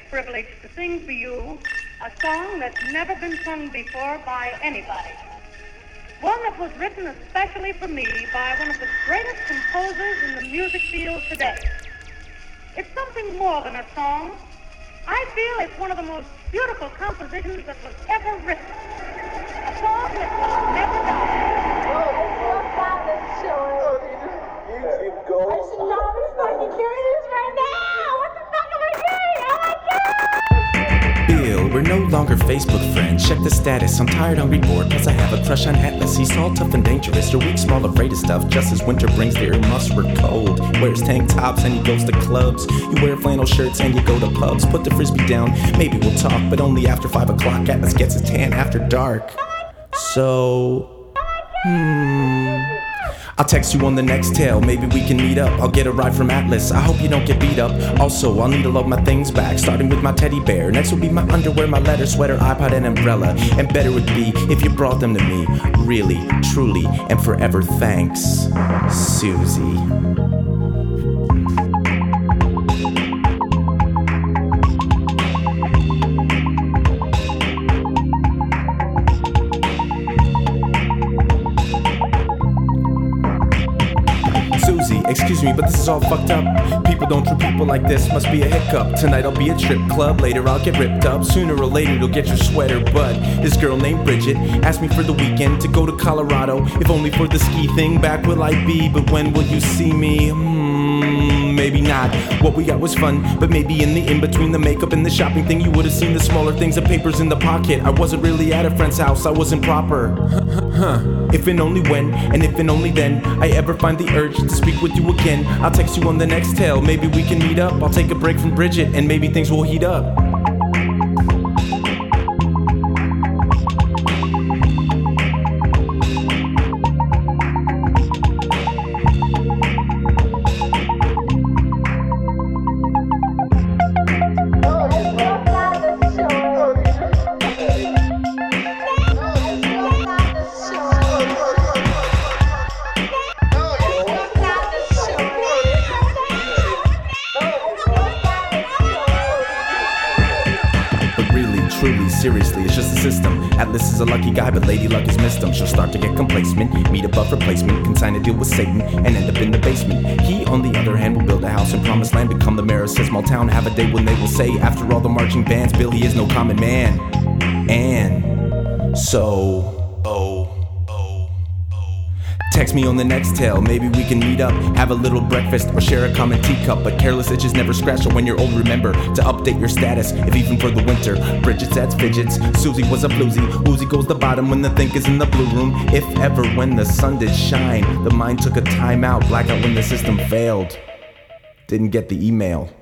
privilege to sing for you a song that's never been sung before by anybody. One that was written especially for me by one of the greatest composers in the music field today. It's something more than a song. I feel it's one of the most beautiful compositions that was ever written. A song that will never die. You go. I should not be fucking curious right now. What the fuck am I doing? Oh my god! Bill, we're no longer Facebook friends. Check the status. I'm tired, hungry, bored. Plus I have a crush on Atlas. He's tall, tough, and dangerous. You're weak, small, afraid of stuff. Just as winter brings the earmuffs, we're cold. Wears tank tops and he goes to clubs. You wear flannel shirts and you go to pubs. Put the frisbee down. Maybe we'll talk, but only after 5 o'clock. Atlas gets his tan after dark. So, I'll text you on the next tail, maybe we can meet up. I'll get a ride from Atlas, I hope you don't get beat up. Also, I'll need to load my things back, starting with my teddy bear. Next will be my underwear, my letter, sweater, iPod, and umbrella. And better would be if you brought them to me. Really, truly, and forever thanks, Susie. Excuse me, but this is all fucked up. People don't treat people like this, must be a hiccup. Tonight I'll be at strip club, later I'll get ripped up. Sooner or later you'll get your sweater, but this girl named Bridget asked me for the weekend to go to Colorado. If only for the ski thing, back will I be? But when will you see me? Maybe not. What we got was fun, but maybe in the in-between the makeup and the shopping thing, you would have seen the smaller things, the papers in the pocket. I wasn't really at a friend's house, I wasn't proper. If and only when, and if and only then, I ever find the urge to speak with you again, I'll text you on the next tale, maybe we can meet up. I'll take a break from Bridget, and maybe things will heat up. Truly, seriously, it's just a system. Atlas is a lucky guy, but Lady Luck has missed him. She'll start to get complacent, meet a buff replacement, consign a deal with Satan, and end up in the basement. He, on the other hand, will build a house in Promised Land, become the mayor of a small town, have a day when they will say, after all the marching bands, Billy is no common man. And so, text me on the next tale, maybe we can meet up, have a little breakfast, or share a common teacup. But careless itches never scratch, so when you're old remember to update your status, if even for the winter. Bridget adds fidgets, Susie was a floozy, woozy goes the bottom when the think is in the blue room. If ever when the sun did shine, the mind took a time out, blackout when the system failed. Didn't get the email.